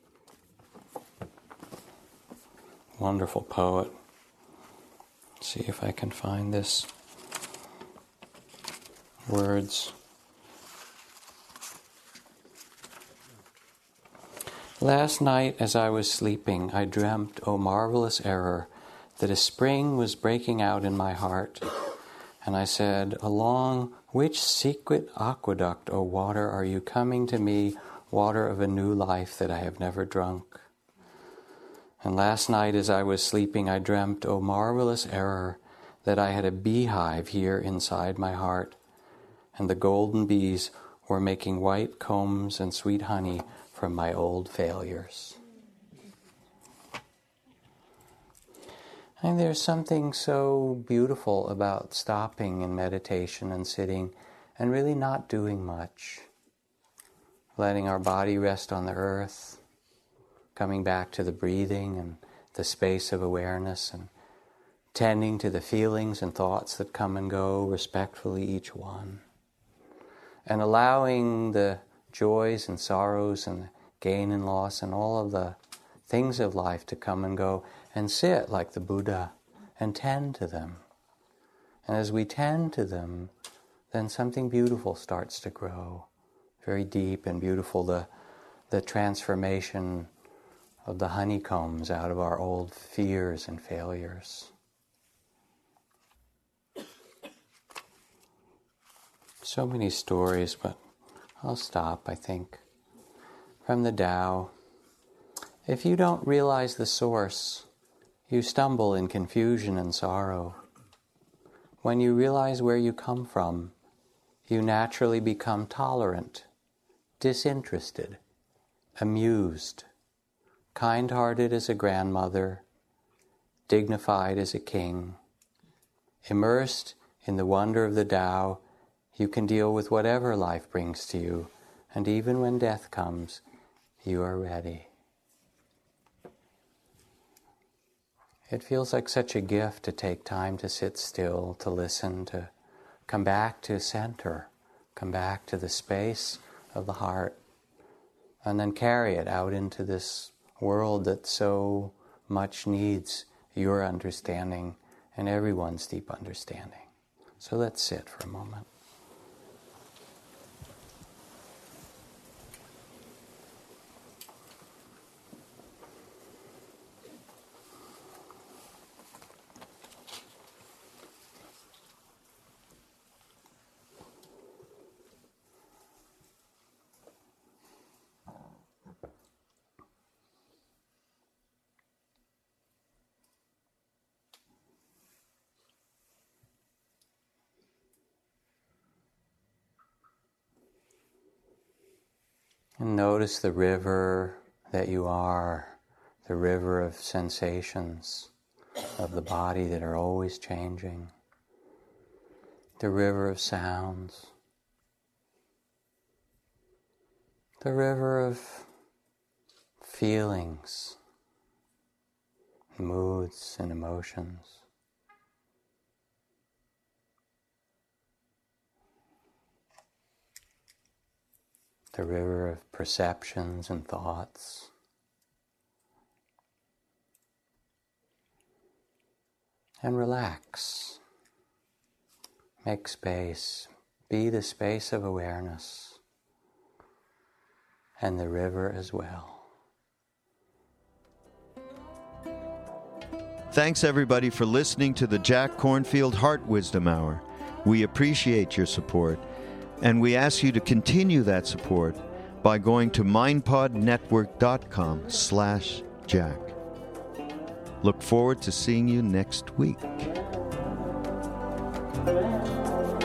wonderful poet. Let's see if I can find this. Words. Last night as I was sleeping, I dreamt, O marvelous error, that a spring was breaking out in my heart. And I said, along which secret aqueduct, O water, are you coming to me, water of a new life that I have never drunk? And last night as I was sleeping, I dreamt, O marvelous error, that I had a beehive here inside my heart, and the golden bees were making white combs and sweet honey from my old failures. And there's something so beautiful about stopping in meditation and sitting and really not doing much. Letting our body rest on the earth, coming back to the breathing and the space of awareness, and tending to the feelings and thoughts that come and go, respectfully each one. And allowing the joys and sorrows and the gain and loss and all of the things of life to come and go, and sit like the Buddha and tend to them. And as we tend to them, then something beautiful starts to grow. Very deep and beautiful, the transformation of the honeycombs out of our old fears and failures. So many stories, but I'll stop, I think. From the Tao, if you don't realize the source, you stumble in confusion and sorrow. When you realize where you come from, you naturally become tolerant, disinterested, amused, kind-hearted as a grandmother, dignified as a king. Immersed in the wonder of the Tao, you can deal with whatever life brings to you, and even when death comes, you are ready. It feels like such a gift to take time to sit still, to listen, to come back to center, come back to the space of the heart, and then carry it out into this world that so much needs your understanding and everyone's deep understanding. So let's sit for a moment. And notice the river that you are, the river of sensations of the body that are always changing, the river of sounds, the river of feelings, moods and emotions. The river of perceptions and thoughts. And relax. Make space. Be the space of awareness. And the river as well. Thanks everybody for listening to the Jack Kornfield Heart Wisdom Hour. We appreciate your support. And we ask you to continue that support by going to mindpodnetwork.com/Jack. Look forward to seeing you next week.